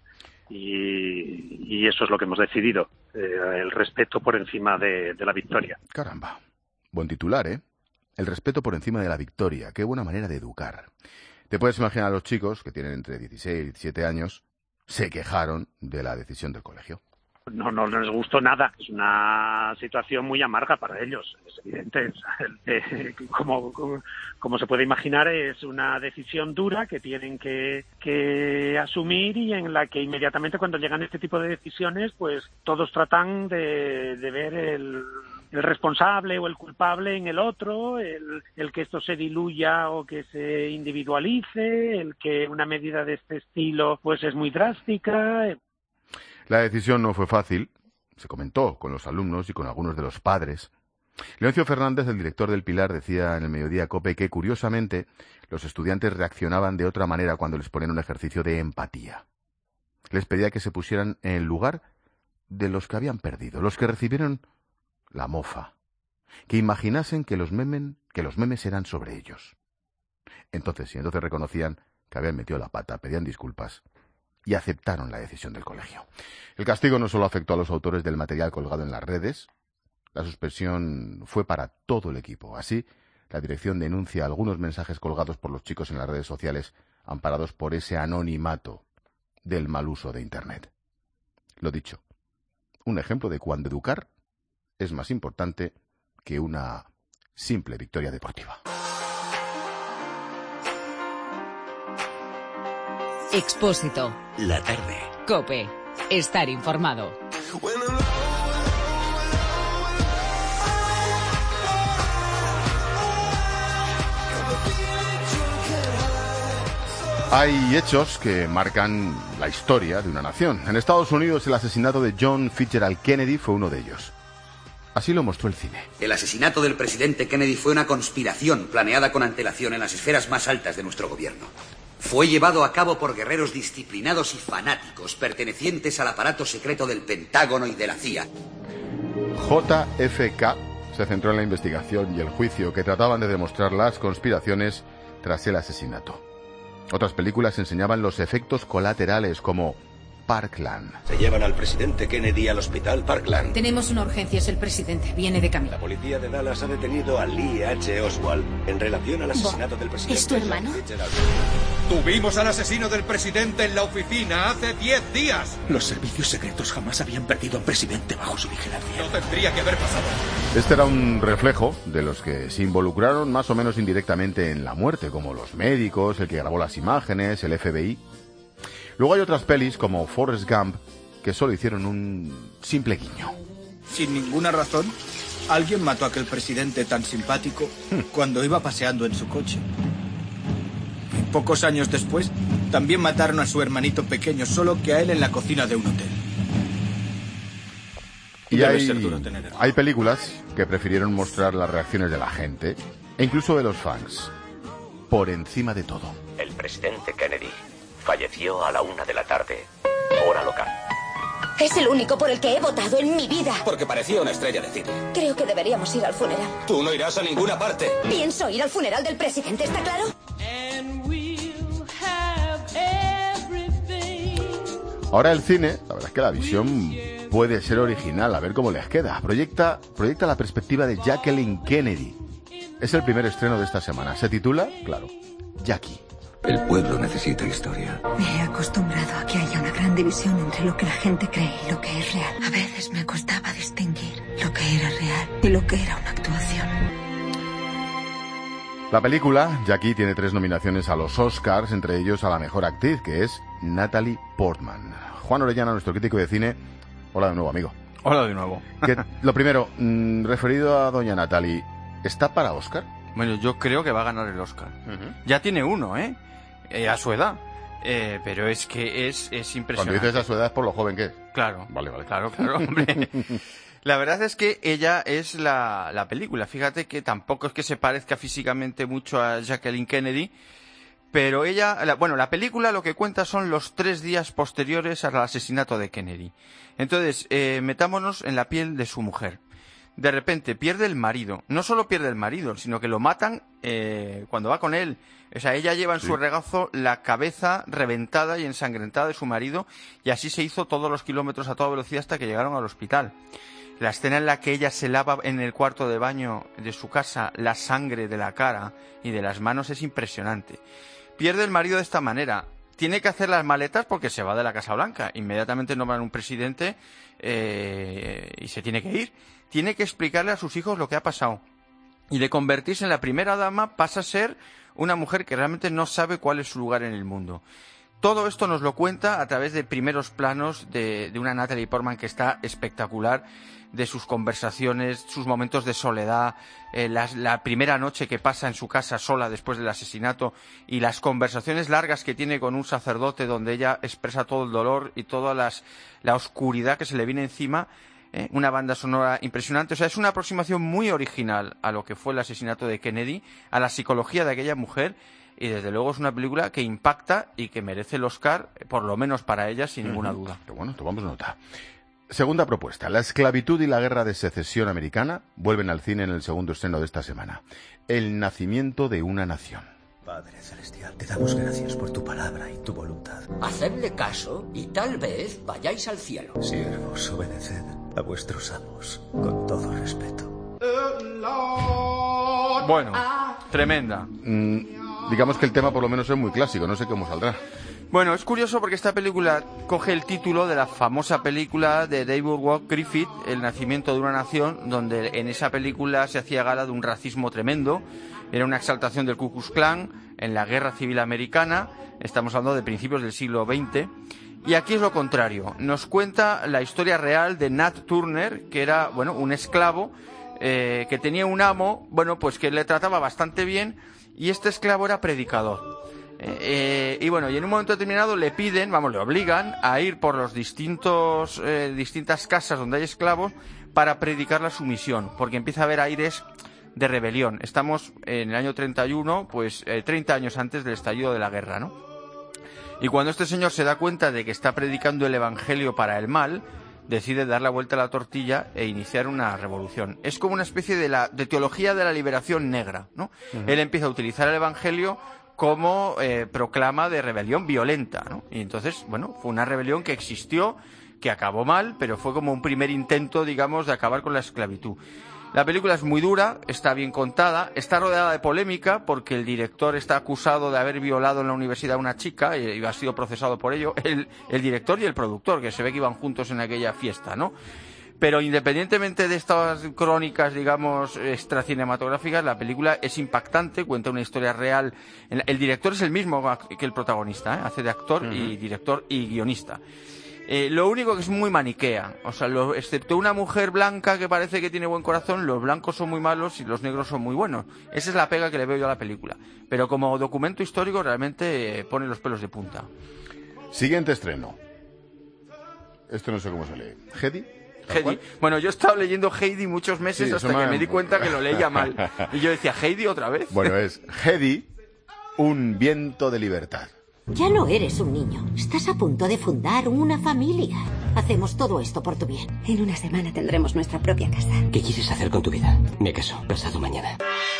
y, y eso es lo que hemos decidido, eh, el respeto por encima de, de la victoria. Caramba, buen titular, ¿eh? El respeto por encima de la victoria. Qué buena manera de educar. Te puedes imaginar a los chicos, que tienen entre dieciséis y diecisiete años, se quejaron de la decisión del colegio. No, no, no les gustó nada. Es una situación muy amarga para ellos, es evidente. O sea, eh, como, como, como se puede imaginar, es una decisión dura que tienen que, que asumir y en la que inmediatamente cuando llegan este tipo de decisiones, pues todos tratan de, de ver el... el responsable o el culpable en el otro, el, el que esto se diluya o que se individualice, el que una medida de este estilo pues es muy drástica. La decisión no fue fácil, se comentó con los alumnos y con algunos de los padres. Leoncio Fernández, el director del Pilar, decía en el Mediodía Cope que, curiosamente, los estudiantes reaccionaban de otra manera cuando les ponían un ejercicio de empatía. Les pedía que se pusieran en el lugar de los que habían perdido, los que recibieron la mofa, que imaginasen que los, memen, que los memes eran sobre ellos. Entonces, y entonces reconocían que habían metido la pata, pedían disculpas y aceptaron la decisión del colegio. El castigo no solo afectó a los autores del material colgado en las redes, la suspensión fue para todo el equipo. Así, la dirección denuncia algunos mensajes colgados por los chicos en las redes sociales, amparados por ese anonimato del mal uso de Internet. Lo dicho, un ejemplo de cuando educar es más importante que una simple victoria deportiva. Expósito. La tarde. Cope. Estar informado. Hay hechos que marcan la historia de una nación. En Estados Unidos, el asesinato de John Fitzgerald Kennedy fue uno de ellos. Así lo mostró el cine. El asesinato del presidente Kennedy fue una conspiración planeada con antelación en las esferas más altas de nuestro gobierno. Fue llevado a cabo por guerreros disciplinados y fanáticos pertenecientes al aparato secreto del Pentágono y de la C I A. J F K se centró en la investigación y el juicio que trataban de demostrar las conspiraciones tras el asesinato. Otras películas enseñaban los efectos colaterales como Parkland. Se llevan al presidente Kennedy al hospital Parkland. Tenemos una urgencia, es el presidente, viene de camino. La policía de Dallas ha detenido a Lee H. Oswald en relación al asesinato del presidente. ¿Es tu hermano? Tuvimos al asesino del presidente en la oficina hace diez días. Los servicios secretos jamás habían perdido a un presidente bajo su vigilancia. No tendría que haber pasado. Este era un reflejo de los que se involucraron más o menos indirectamente en la muerte, como los médicos, el que grabó las imágenes, el F B I. Luego hay otras pelis como Forrest Gump que solo hicieron un simple guiño. Sin ninguna razón, alguien mató a aquel presidente tan simpático cuando iba paseando en su coche. Y pocos años después, también mataron a su hermanito pequeño, solo que a él en la cocina de un hotel. Y hay, hay películas que prefirieron mostrar las reacciones de la gente, e incluso de los fans, por encima de todo. El presidente Kennedy falleció a la una de la tarde, hora local. Es el único por el que he votado en mi vida. Porque parecía una estrella de cine. Creo que deberíamos ir al funeral. Tú no irás a ninguna parte. Pienso ir al funeral del presidente, ¿está claro? Ahora el cine, la verdad es que la visión puede ser original, a ver cómo les queda. Proyecta, proyecta la perspectiva de Jacqueline Kennedy. Es el primer estreno de esta semana. Se titula, claro, Jackie. El pueblo necesita historia. Me he acostumbrado a que haya una gran división entre lo que la gente cree y lo que es real. A veces me costaba distinguir lo que era real y lo que era una actuación. La película, Jackie, tiene tres nominaciones a los Oscars, entre ellos a la mejor actriz, que es Natalie Portman. Juan Orellana, nuestro crítico de cine. Hola de nuevo, amigo. Hola de nuevo. Que, lo primero, mmm, referido a doña Natalie, ¿está para Oscar? Bueno, yo creo que va a ganar el Oscar. Uh-huh. Ya tiene uno, ¿eh? Eh, a su edad. Eh, pero es que es, es impresionante. Cuando dices a su edad es por lo joven que es. Claro. Vale, vale. Claro, claro, hombre. La verdad es que ella es la, la película. Fíjate que tampoco es que se parezca físicamente mucho a Jacqueline Kennedy, pero ella, la, bueno, la película lo que cuenta son los tres días posteriores al asesinato de Kennedy. Entonces, eh, metámonos en la piel de su mujer. De repente pierde el marido. No solo pierde el marido, sino que lo matan eh, cuando va con él. O sea, ella lleva en sí. su regazo la cabeza reventada y ensangrentada de su marido, y así se hizo todos los kilómetros a toda velocidad hasta que llegaron al hospital. La escena en la que ella se lava en el cuarto de baño de su casa la sangre de la cara y de las manos es impresionante. Pierde el marido de esta manera. Tiene que hacer las maletas porque se va de la Casa Blanca. Inmediatamente nombran un presidente eh, y se tiene que ir. Tiene que explicarle a sus hijos lo que ha pasado. Y de convertirse en la primera dama pasa a ser una mujer que realmente no sabe cuál es su lugar en el mundo. Todo esto nos lo cuenta a través de primeros planos de, de una Natalie Portman que está espectacular, de sus conversaciones, sus momentos de soledad, eh, las, la primera noche que pasa en su casa sola después del asesinato y las conversaciones largas que tiene con un sacerdote donde ella expresa todo el dolor y toda las, la oscuridad que se le viene encima. Eh, una banda sonora impresionante. O sea, es una aproximación muy original a lo que fue el asesinato de Kennedy, a la psicología de aquella mujer, y desde luego es una película que impacta y que merece el Oscar, por lo menos para ella, sin ninguna uh-huh. duda. Qué bueno, tomamos nota. Segunda propuesta. La esclavitud y la guerra de secesión americana vuelven al cine en el segundo estreno de esta semana. El nacimiento de una nación. Padre Celestial, te damos gracias por tu palabra y tu voluntad. Hacedle caso y tal vez vayáis al cielo. Siervos, obedeced a vuestros amos con todo respeto. Bueno, tremenda. Mm, digamos que el tema por lo menos es muy clásico, no sé cómo saldrá. Bueno, es curioso porque esta película coge el título de la famosa película de David Walker Griffith, El nacimiento de una nación, donde en esa película se hacía gala de un racismo tremendo. Era una exaltación del Ku Klux Klan en la Guerra Civil Americana. Estamos hablando de principios del siglo veinte. Y aquí es lo contrario. Nos cuenta la historia real de Nat Turner, que era, bueno, un esclavo eh, que tenía un amo, bueno, pues que le trataba bastante bien, y este esclavo era predicador. Eh, eh, y bueno, y en un momento determinado le piden, vamos, le obligan a ir por los distintos eh, distintas casas donde hay esclavos para predicar la sumisión, porque empieza a haber aires de rebelión. Estamos en el año treinta y uno, pues eh, treinta años antes del estallido de la guerra, ¿no? Y cuando este señor se da cuenta de que está predicando el evangelio para el mal, decide dar la vuelta a la tortilla e iniciar una revolución. Es como una especie de, la, de teología de la liberación negra, ¿no? Uh-huh. Él empieza a utilizar el evangelio como eh, proclama de rebelión violenta, ¿no? Y entonces, bueno, fue una rebelión que existió, que acabó mal, pero fue como un primer intento, digamos, de acabar con la esclavitud. La película es muy dura, está bien contada, está rodeada de polémica porque el director está acusado de haber violado en la universidad a una chica y ha sido procesado por ello, el, el director y el productor, que se ve que iban juntos en aquella fiesta, ¿no? Pero independientemente de estas crónicas, digamos, extracinematográficas, la película es impactante, cuenta una historia real. El director es el mismo que el protagonista, ¿eh? Hace de actor uh-huh. y director y guionista. Eh, lo único que es muy maniquea, o sea, lo, excepto una mujer blanca que parece que tiene buen corazón, los blancos son muy malos y los negros son muy buenos. Esa es la pega que le veo yo a la película. Pero como documento histórico realmente eh, pone los pelos de punta. Siguiente estreno. Esto no sé cómo se lee. ¿Heidi? Heidi. Bueno, yo he estado leyendo Heidi muchos meses sí, hasta que me... me di cuenta que lo leía mal. Y yo decía, ¿Heidi otra vez? Bueno, es Heidi, un viento de libertad. Ya no eres un niño. Estás a punto de fundar una familia. Hacemos todo esto por tu bien. En una semana tendremos nuestra propia casa. ¿Qué quieres hacer con tu vida? Me caso, casado mañana.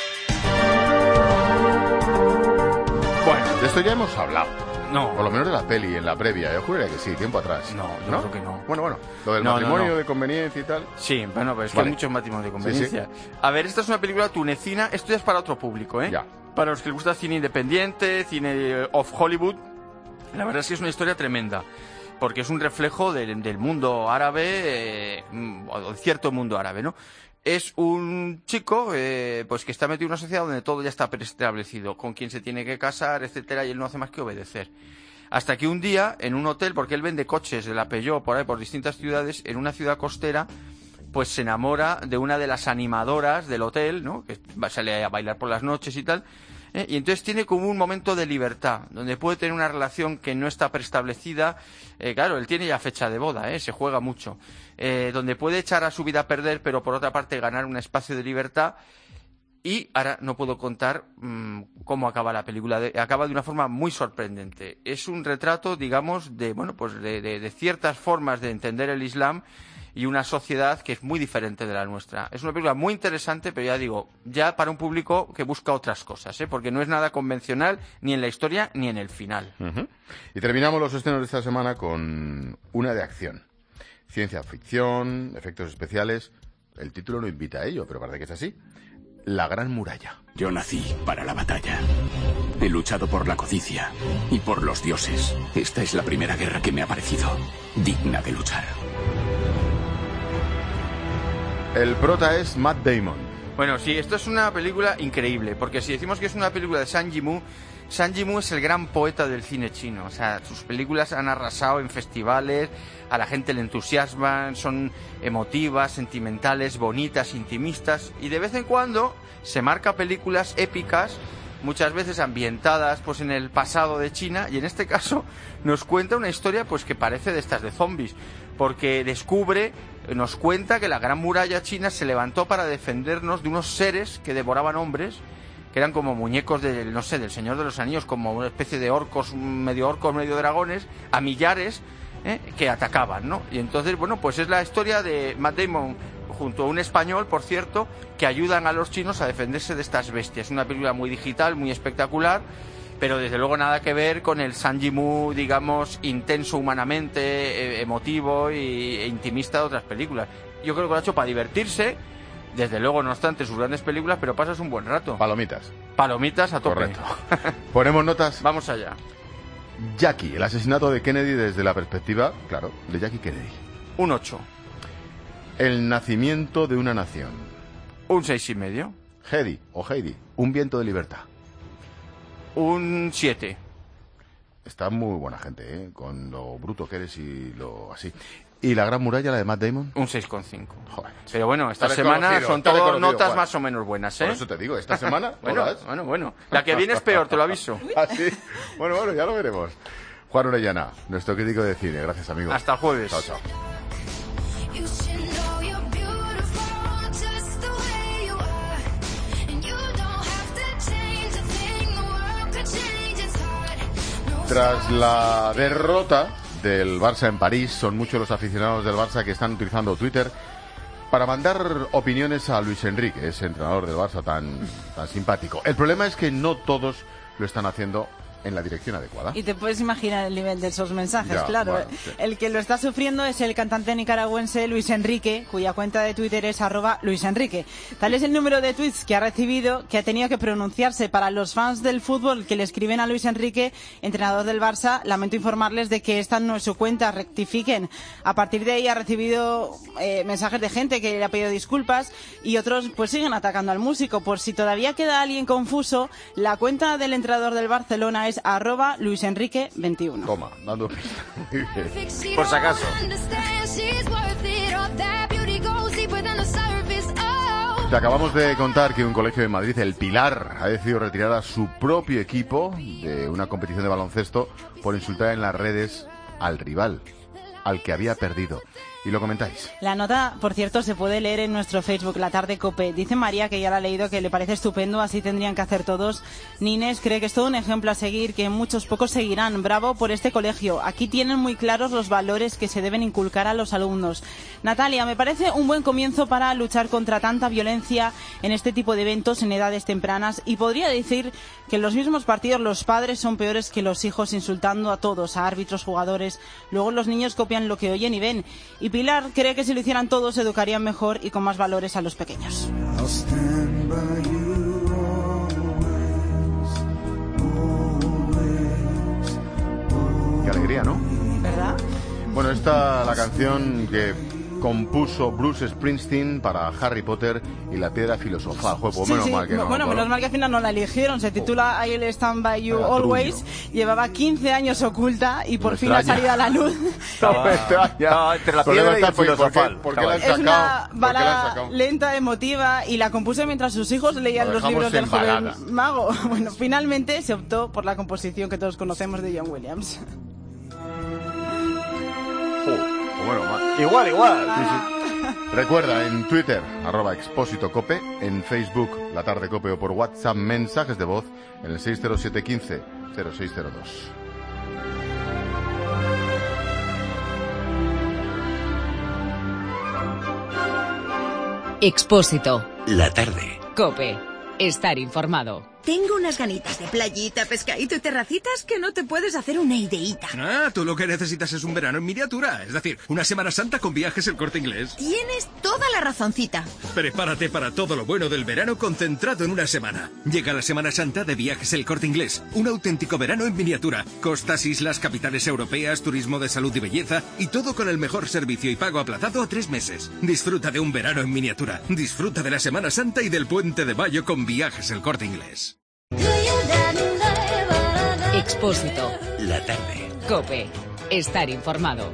Bueno, de esto ya hemos hablado. No. Por lo menos de la peli, en la previa. Yo juraría que sí, tiempo atrás. No, yo ¿no? creo que no. Bueno, bueno. Lo del no, matrimonio no, no. de conveniencia y tal. Sí, bueno, pues es vale. que hay muchos matrimonios de conveniencia. Sí, sí. A ver, esta es una película tunecina. Esto ya es para otro público, ¿eh? Ya. Para los que les gusta cine independiente, cine of Hollywood. La verdad es que es una historia tremenda. Porque es un reflejo del, del mundo árabe, eh, o de cierto mundo árabe, ¿no? Es un chico eh, pues que está metido en una sociedad donde todo ya está preestablecido, con quién se tiene que casar, etcétera, y él no hace más que obedecer. Hasta que un día, en un hotel, porque él vende coches de la Peugeot por ahí, por distintas ciudades, en una ciudad costera, pues se enamora de una de las animadoras del hotel, ¿no? Que sale a bailar por las noches y tal, ¿eh? Y entonces tiene como un momento de libertad, donde puede tener una relación que no está preestablecida. Eh, claro, él tiene ya fecha de boda, ¿eh? Se juega mucho. Eh, donde puede echar a su vida a perder, pero por otra parte ganar un espacio de libertad. Y ahora no puedo contar mmm, cómo acaba la película. De, acaba de una forma muy sorprendente. Es un retrato, digamos, de bueno, pues de, de, de ciertas formas de entender el Islam y una sociedad que es muy diferente de la nuestra. Es una película muy interesante, pero ya digo, ya para un público que busca otras cosas, ¿eh? Porque no es nada convencional ni en la historia ni en el final. Uh-huh. Y terminamos los estrenos de esta semana con una de acción. Ciencia ficción, efectos especiales. El título no invita a ello, pero parece que es así. La Gran Muralla. Yo nací para la batalla. He luchado por la codicia y por los dioses. Esta es la primera guerra que me ha parecido digna de luchar. El prota es Matt Damon. Bueno, sí, esto es una película increíble, porque si decimos que es una película de Zhang Yimou, Zhang Yimou es el gran poeta del cine chino. O sea, sus películas han arrasado en festivales, a la gente le entusiasman, son emotivas, sentimentales, bonitas, intimistas, y de vez en cuando se marca películas épicas, muchas veces ambientadas pues en el pasado de China, y en este caso nos cuenta una historia pues que parece de estas de zombies, porque descubre, nos cuenta que la Gran Muralla China se levantó para defendernos de unos seres que devoraban hombres, que eran como muñecos del, no sé, del Señor de los Anillos, como una especie de orcos, medio orcos, medio dragones, a millares, ¿eh? que atacaban, ¿no? Y entonces, bueno, pues es la historia de Matt Damon junto a un español, por cierto, que ayudan a los chinos a defenderse de estas bestias. Es una película muy digital, muy espectacular, pero desde luego nada que ver con el Zhang Yimou, digamos, intenso humanamente, eh, emotivo y, e intimista de otras películas. Yo creo que lo ha hecho para divertirse, desde luego, no obstante sus grandes películas, pero pasas un buen rato. Palomitas. Palomitas a tope. Correcto. Ponemos notas. Vamos allá. Jackie, el asesinato de Kennedy desde la perspectiva, claro, de Jackie Kennedy. Un ocho. El nacimiento de una nación. Un seis y medio. Heidi, o Heidi, un viento de libertad. Un siete. Está muy buena gente, ¿eh? Con lo bruto que eres y lo así. ¿Y la Gran Muralla, la de Matt Damon? Un seis coma cinco. Pero bueno, esta semana son todas notas Juan. Más o menos buenas, ¿eh? Por eso te digo, esta semana... bueno, bueno, bueno. La que viene es peor, te lo aviso. ¿Ah, sí? Bueno, bueno, ya lo veremos. Juan Orellana, nuestro crítico de cine. Gracias, amigo. Hasta el jueves. Chao, chao. Tras la derrota del Barça en París, son muchos los aficionados del Barça que están utilizando Twitter para mandar opiniones a Luis Enrique, ese entrenador del Barça tan, tan simpático. El problema es que no todos lo están haciendo en la dirección adecuada. Y te puedes imaginar el nivel de esos mensajes, Ya, claro. bueno, sí. El que lo está sufriendo es el cantante nicaragüense Luis Enrique, cuya cuenta de Twitter es arroba Luis Enrique. Tal es el número de tweets que ha recibido que ha tenido que pronunciarse. Para los fans del fútbol que le escriben a Luis Enrique, entrenador del Barça, lamento informarles de que esta no es su cuenta, rectifiquen. A partir de ahí ha recibido eh, mensajes de gente que le ha pedido disculpas y otros pues siguen atacando al músico. Por si todavía queda alguien confuso, la cuenta del entrenador del Barcelona es arroba Luis Enrique veintiuno. Toma, dando pista. Por si acaso. Te acabamos de contar que un colegio de Madrid, el Pilar, ha decidido retirar a su propio equipo de una competición de baloncesto por insultar en las redes al rival, al que había perdido. Y lo comentáis. La nota, por cierto, se puede leer en nuestro Facebook, La Tarde Cope. Dice María, que ya la ha leído, que le parece estupendo, así tendrían que hacer todos. Nines cree que es todo un ejemplo a seguir, que muchos pocos seguirán. Bravo por este colegio. Aquí tienen muy claros los valores que se deben inculcar a los alumnos. Natalia, me parece un buen comienzo para luchar contra tanta violencia en este tipo de eventos en edades tempranas. Y podría decir que en los mismos partidos los padres son peores que los hijos, insultando a todos, a árbitros, jugadores. Luego los niños copian lo que oyen y ven. Y Pilar cree que si lo hicieran todos educarían mejor y con más valores a los pequeños. Qué alegría, ¿no? ¿Verdad? Bueno, esta la canción que compuso Bruce Springsteen para Harry Potter y la piedra filosofal. Joder, pues Sí, menos sí. mal que no. Bueno, claro. menos mal que al final no la eligieron. Se titula I'll Stand By You Vaya Always. truño. Llevaba quince años oculta y por Me fin ha extraña. salido a la luz. No, me extraña. No, entre la Pero piedra y está el por- filosofal. ¿Por qué, por qué la han Es sacado? una ¿Por qué la han balada sacado? lenta, emotiva, y la compuso mientras sus hijos leían Lo los dejamos libros del en joven balada. mago. Bueno, finalmente se optó por la composición que todos conocemos de John Williams. Bueno, ma- Igual, igual. Sí, sí. Recuerda, en Twitter, arroba Expósito Cope, en Facebook, La Tarde Cope, o por WhatsApp, mensajes de voz en el seis cero siete uno cinco cero seis cero dos. Expósito. La tarde. Cope. Estar informado. Tengo unas ganitas de playita, pescadito y terracitas que no te puedes hacer una ideita. Ah, tú lo que necesitas es un verano en miniatura. Es decir, una Semana Santa con Viajes El Corte Inglés. Tienes toda la razoncita. Prepárate para todo lo bueno del verano concentrado en una semana. Llega la Semana Santa de Viajes El Corte Inglés. Un auténtico verano en miniatura. Costas, islas, capitales europeas, turismo de salud y belleza y todo con el mejor servicio y pago aplazado a tres meses. Disfruta de un verano en miniatura. Disfruta de la Semana Santa y del Puente de Mayo con Viajes El Corte Inglés. Expósito. La tarde. Cope. Estar informado.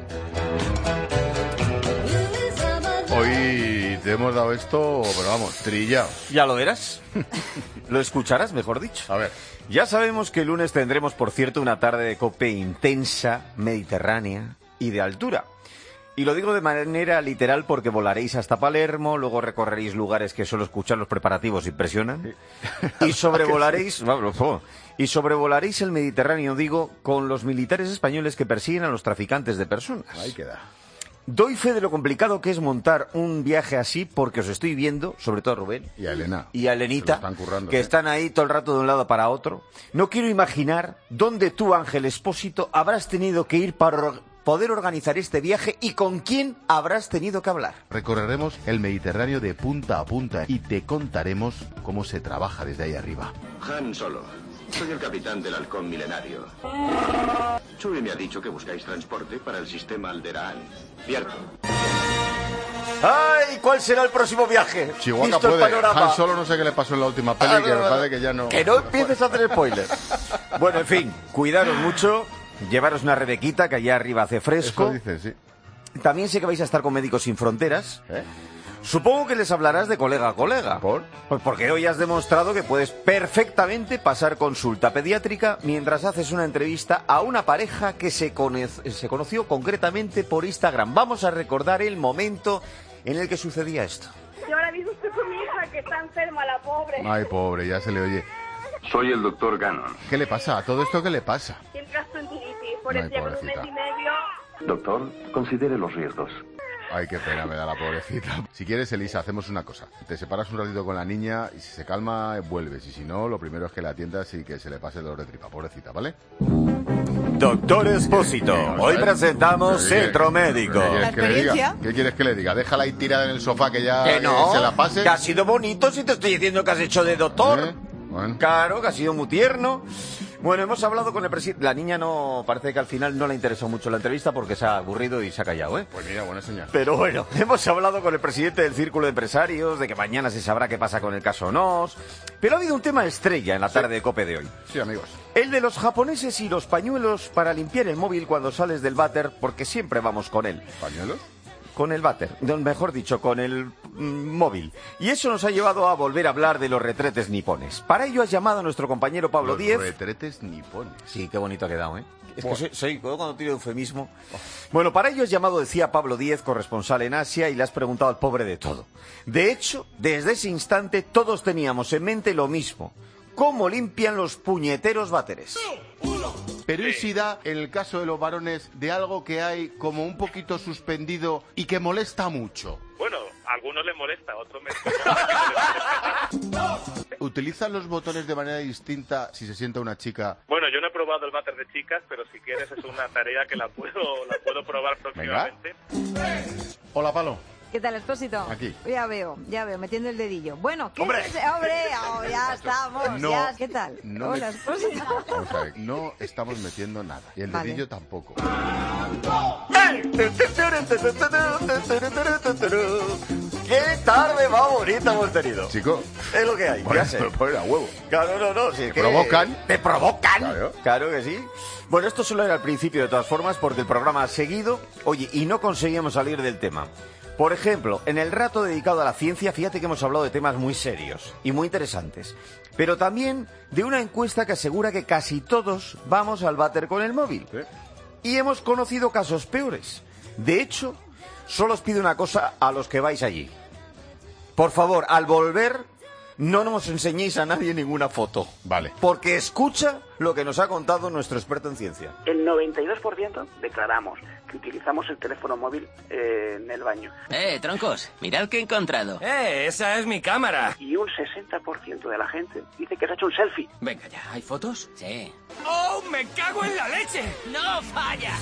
Hoy te hemos dado esto, pero vamos, trillado. ¿Ya lo verás? Lo escucharás, mejor dicho. A ver. Ya sabemos que el lunes tendremos, por cierto, una tarde de Cope intensa, mediterránea y de altura. Y lo digo de manera literal porque volaréis hasta Palermo, luego recorreréis lugares que solo escuchar los preparativos impresionan. Y sobrevolaréis, vamos, oh, y sobrevolaréis el Mediterráneo, digo, con los militares españoles que persiguen a los traficantes de personas. Ahí queda. Doy fe de lo complicado que es montar un viaje así porque os estoy viendo, sobre todo a Rubén. Y a Elena. Y a Elenita, Se lo están currando, que ¿eh? están ahí todo el rato de un lado para otro. No quiero imaginar dónde tú, Ángel Expósito, habrás tenido que ir para or- poder organizar este viaje y con quién habrás tenido que hablar. Recorreremos el Mediterráneo de punta a punta y te contaremos cómo se trabaja desde ahí arriba. Han Solo. Soy el capitán del halcón milenario. Chewie me ha dicho que buscáis transporte para el sistema Alderaan. Cierto. ¡Ay! ¿Cuál será el próximo viaje? Chihuahua Visto el puede. panorama. Han Solo no sé qué le pasó en la última peli, Ah, que no, me no, parece que ya no... Que no empieces a hacer spoilers. Bueno, en fin, cuidaros mucho, llevaros una rebequita que allá arriba hace fresco. Eso dice, sí. También sé que vais a estar con Médicos Sin Fronteras. ¿Eh? Supongo que les hablarás de colega a colega. ¿Por? Pues porque hoy has demostrado que puedes perfectamente pasar consulta pediátrica mientras haces una entrevista a una pareja que se, cono- se conoció concretamente por Instagram. Vamos a recordar el momento en el que sucedía esto. Yo ahora mismo estoy con mi hija que está enferma, la pobre. Ay, pobre, ya se le oye. Soy el doctor Gannon. ¿Qué le pasa? ¿A todo esto qué le pasa? Tiene gastroenteritis, por Ay, eso lleva un mes pobrecita. y medio. Doctor, considere los riesgos. Ay, qué pena me da la pobrecita. Si quieres, Elisa, hacemos una cosa. Te separas un ratito con la niña y si se calma, vuelves. Y si no, lo primero es que la atiendas y que se le pase el dolor de tripa. Pobrecita, ¿vale? Doctor Expósito, hoy presentamos Centro Médico. ¿Qué quieres que le diga? ¿Qué quieres que le diga? Déjala ahí tirada en el sofá que ya Que no, eh, se la pase. que ha sido bonito si te estoy diciendo que has hecho de doctor. ¿Eh? Bueno. Claro, que ha sido muy tierno. Bueno, hemos hablado con el presidente. La niña no, parece que al final no le interesó mucho la entrevista porque se ha aburrido y se ha callado, ¿eh? Pues mira, buena señal. Pero bueno, hemos hablado con el presidente del Círculo de Empresarios, de que mañana se sabrá qué pasa con el caso Nos. Pero ha habido un tema estrella en la tarde de COPE de hoy. Sí, amigos. El de los japoneses y los pañuelos para limpiar el móvil cuando sales del váter, porque siempre vamos con él. ¿Pañuelos? Con el váter, mejor dicho, con el mm, móvil. Y eso nos ha llevado a volver a hablar de los retretes nipones. Para ello has llamado a nuestro compañero Pablo Los Díez. retretes nipones. Sí, qué bonito ha quedado, ¿eh? Es Buah. que soy, soy cuando tiro eufemismo. Bueno, para ello has llamado, decía Pablo Díez, corresponsal en Asia, y le has preguntado al pobre de todo. De hecho, desde ese instante todos teníamos en mente lo mismo. ¿Cómo limpian los puñeteros váteres? Pero ¿y si da, en el caso de los varones, de algo que hay como un poquito suspendido y que molesta mucho? Bueno, a algunos les molesta, a otros me... ¿Utilizan los botones de manera distinta si se sienta una chica? Bueno, yo no he probado el váter de chicas, pero si quieres es una tarea que la puedo, la puedo probar próximamente. Hola, Palo. ¿Qué tal, Expósito? Aquí. Ya veo, ya veo, metiendo el dedillo. Bueno, ¿qué ¡Hombre! es ese? ¡Hombre! Oh, ya estamos, No, ya. ¿Qué tal? no Hola, me- Expósito. Vamos a ver, no estamos metiendo nada. Y el Vale. dedillo tampoco. ¡Qué tarde más bonita hemos tenido! Chico, Es lo que hay, Bueno, ya sé. pero poner a huevo. Claro, no, no, si es ¿Te que... provocan? ¡Te provocan! Claro. Claro que sí. Bueno, esto solo era el principio de todas formas porque el programa ha seguido, oye, y no conseguíamos salir del tema. Por ejemplo, en el rato dedicado a la ciencia, fíjate que hemos hablado de temas muy serios y muy interesantes, pero también de una encuesta que asegura que casi todos vamos al váter con el móvil. Y hemos conocido casos peores. De hecho, solo os pido una cosa a los que vais allí. Por favor, al volver, no nos enseñéis a nadie ninguna foto. Vale. Porque escucha lo que nos ha contado nuestro experto en ciencia. El noventa y dos por ciento declaramos que utilizamos el teléfono móvil eh, en el baño. Eh, troncos, mirad qué he encontrado. ¡Eh, esa es mi cámara! Y un sesenta por ciento de la gente dice que se ha hecho un selfie. Venga ya, ¿hay fotos? Sí. ¡Oh, me cago en la leche! ¡No falla!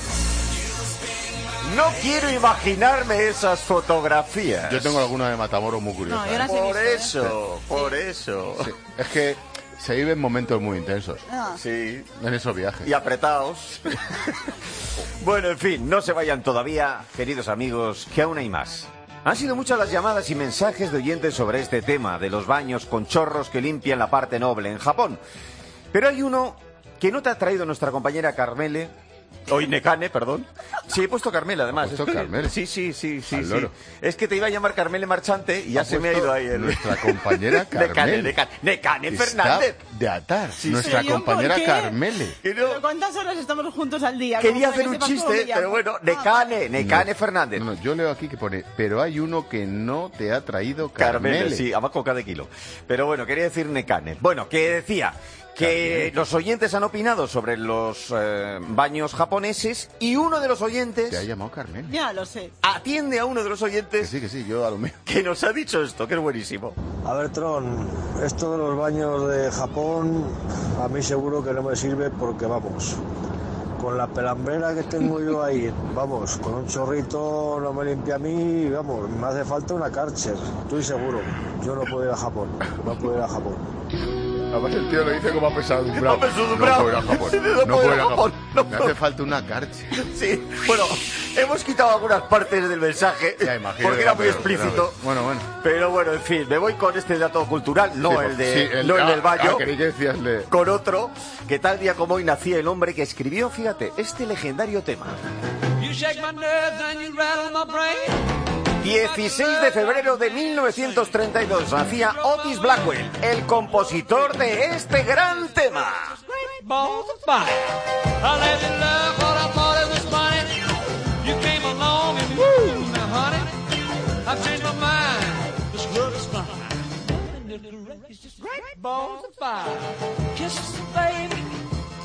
No quiero imaginarme esas fotografías. Yo tengo alguna de Matamoros muy curiosas. No, yo las he ¿eh? Por visto, eso, ¿eh? por eso. Sí. Es que se viven momentos muy intensos. Ah. Sí. En esos viajes. Y apretados. Bueno, en fin, no se vayan todavía, queridos amigos, que aún hay más. Han sido muchas las llamadas y mensajes de oyentes sobre este tema de los baños con chorros que limpian la parte noble en Japón. Pero hay uno que no te ha traído nuestra compañera Carmele. Hoy Nekane, perdón. Sí, he puesto Carmele, además. ¿Has puesto Es que- Carmele? Sí, sí, sí, sí, Al sí. loro. Es que te iba a llamar Carmele Marchante y ya Ha se me ha puesto ido ahí. El... nuestra compañera Nekane, Carmele. Nekane, Nekane Está Fernández. de atar. Sí, nuestra ¿Pero yo compañera por qué? Carmele. ¿Pero cuántas horas estamos juntos al día? Quería Como para hacer que un sepas cómo chiste, me llamo. pero bueno, Ah, Nekane, Nekane No. Fernández. No, no, yo leo aquí que pone, pero hay uno que no te ha traído Carmele, Carmele. sí, abajo cada kilo. Pero bueno, quería decir Nekane. Bueno, que decía que los oyentes han opinado sobre los eh, baños japoneses y uno de los oyentes... Te ha llamado Carmele. Ya lo sé. Atiende a uno de los oyentes... Que sí, que sí, yo a lo mío. Que nos ha dicho esto, que es buenísimo. A ver, Tron, esto de los baños de Japón a mí seguro que no me sirve porque, vamos, con la pelambrera que tengo yo ahí, vamos, con un chorrito no me limpia a mí, vamos, me hace falta una Karcher, estoy seguro. Yo no puedo ir a Japón, no puedo ir a Japón. Además el tío lo dice como apesadumbrado. Apesadumbrado. No puedo ir a Japón. Sí, no puedo ir a Japón. Me hace falta una carche. Sí, bueno, hemos quitado algunas partes del mensaje Ya imagino porque que era era muy peor, explícito. era peor. Bueno, bueno. Pero bueno, en fin, me voy con este dato cultural, no Sí, el de sí, el- no el ah, del baño. ah, creí que decías el de- Con otro, que tal día como hoy nacía el hombre que escribió, fíjate, este legendario tema. dieciséis de febrero de mil novecientos treinta y dos nacía Otis Blackwell, el compositor de este gran tema.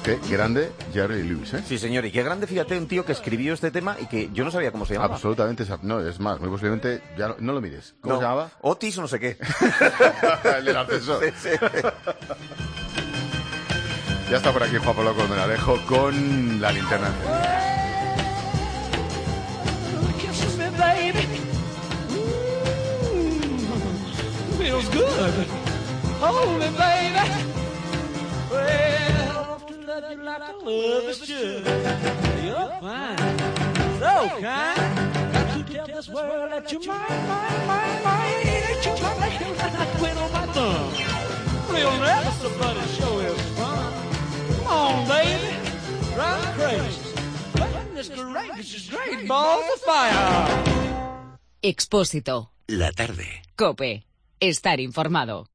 Qué grande Jerry Lewis, ¿eh? Sí, señor, y qué grande, fíjate, un tío que escribió este tema y que yo no sabía cómo se llamaba. Absolutamente, no, es más, muy posiblemente, ya no, no lo mires. ¿Cómo no, se llamaba? Otis o no sé qué. El del ascensor. Sí, sí. Ya está por aquí Juan Pablo Colmenarejo con la linterna encendida. Feels good. Hold me, baby. Well, to love you like I love is should. You're fine, so kind. Got to tell this world that you're mine, mine, mine, mine. That you're my lady when I quit on my thumb. Real never somebody show is fun. Come on, baby, drive crazy. Goodness gracious, is great balls of fire. Expósito. La tarde. COPE. Estar informado.